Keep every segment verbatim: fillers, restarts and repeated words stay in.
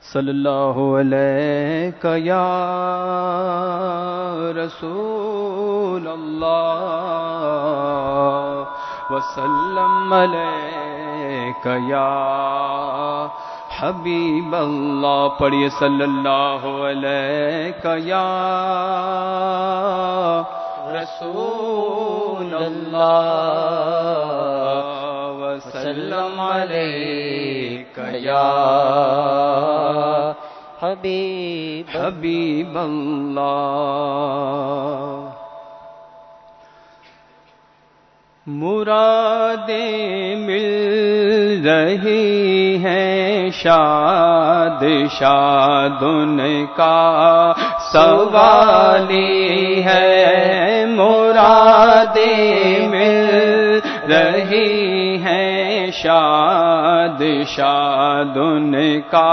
صلی اللہ علیک یا رسول اللہ وسلم علیک یا حبیب اللہ. پڑھیے صلی اللہ علیک یا رسول اللہ وسلم علیک یا حبیب حبیب اللہ. مرادیں مل رہی ہیں شاد شاد ان کا سوالی ہے. مرادیں مل رہی ہیں شاد شاد ان کا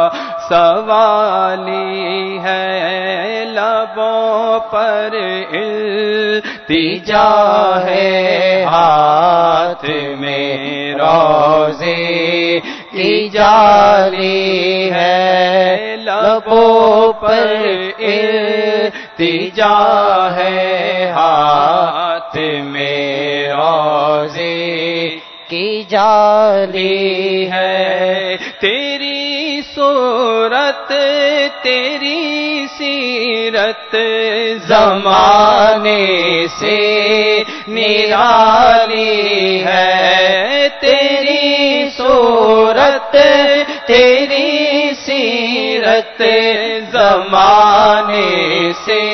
سوالی ہے. لبوں پر التجا ہے ہاتھ میں روزے کی جالی ہے. لبوں پر التجا ہے ہاتھ میں روزے کی جالی ہے. تیری صورت تیری سیرت زمانے سے نرالی ہے. تیری صورت تیری سیرت زمانے سے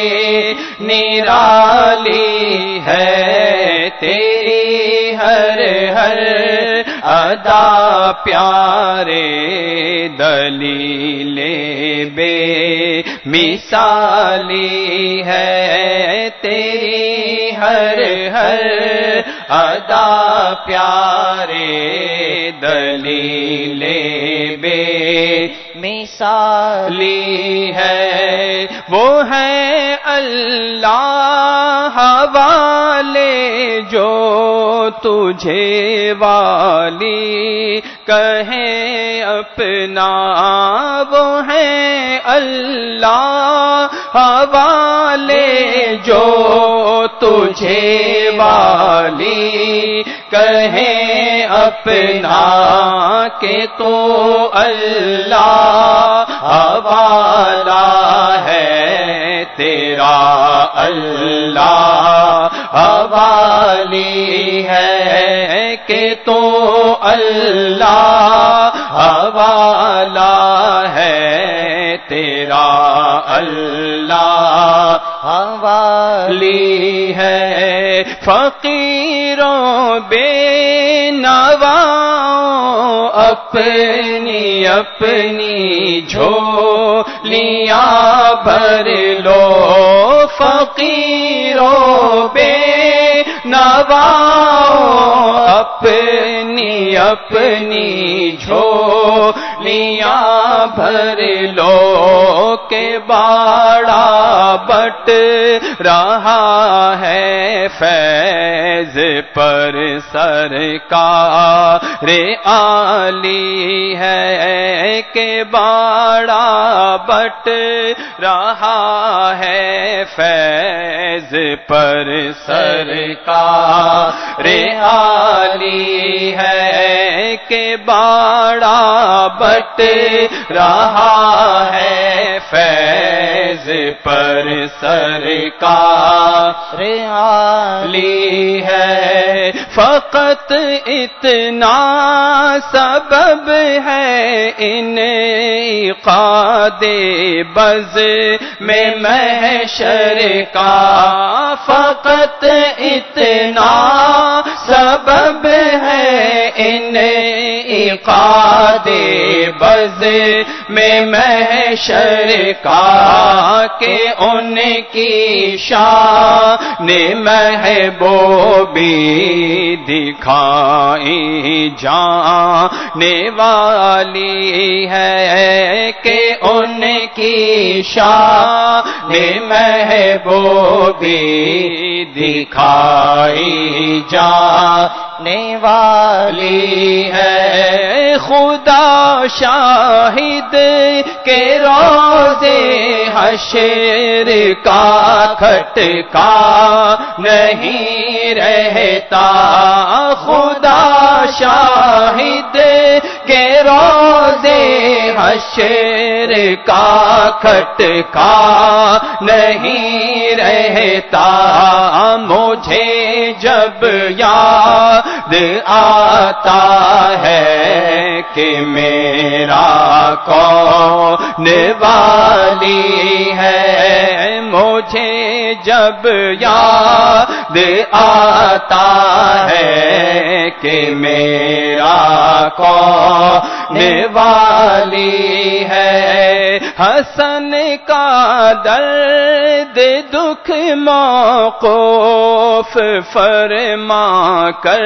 نرالی ہے. تیری ہر ہر ادا پیارے دلیل بے مثالی ہے. تیری ہر ہر ادا پیارے دلیل بے مثالی ہے. وہ ہے اللہ والے جو تجھے والی کہیں اپنا. وہ ہے اللہ والے جو تجھے والی کہیں اپنا کہ تو اللہ والا ہے. تیرا اللہ والی ہے کہ تو اللہ والا ہے. تیرا اللہ والی ہے. فقیروں بے نواؤں اپنی اپنی جھولیاں بھر لو. فقیروں بے نواؤں اپنی اپنی جھولیاں بھر لو کہ باڑا بٹ رہا ہے فیض پر سرکار عالی ہے. کہ باڑا بٹ رہا ہے فیض پر سرکار عالی ہے. کہ باڑا بٹ رہا ہے فیض پر سرکار عالی ہے. فقط اتنا سبب ہے انعقاد بز میں محشر کا. فقط اتنا سبب ہے انعقاد بز میں محشر کا کہ ان کی شان محبوبی دکھائی جانے والی ہے کہ ان کی شان محبوبی دکھائی جانے والی ہے، خدا شاہد کے روزے حشر کا کھٹکا نہیں رہتا، خدا شاہد کے روزے حشر کا کھٹکا نہیں رہتا، مجھے جب یاد آتا ہے کہ میرا کون والی ہے، مجھے جب یاد آتا ہے کہ میرا کون والی ہے، حسن کا درد دکھ موقوف فرما کر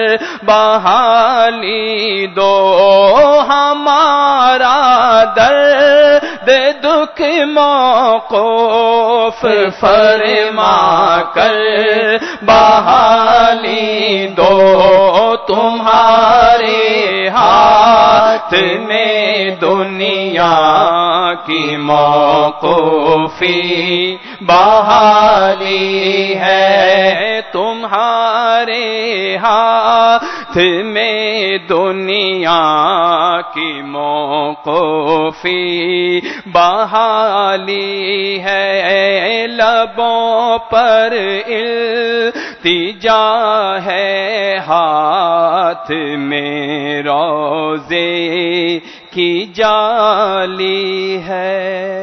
بحالی دو، ہمارا درد دکھ موقوف فرما کر بحالی دو، تمہارے ہاتھ میں دنیا کی موقوفی بحالی ہے، تمہارے ہاتھ میں دنیا کی موقوفی بحالی ہے، لبوں پر التجا ہے، ہاتھ میں روزے کی جالی ہے۔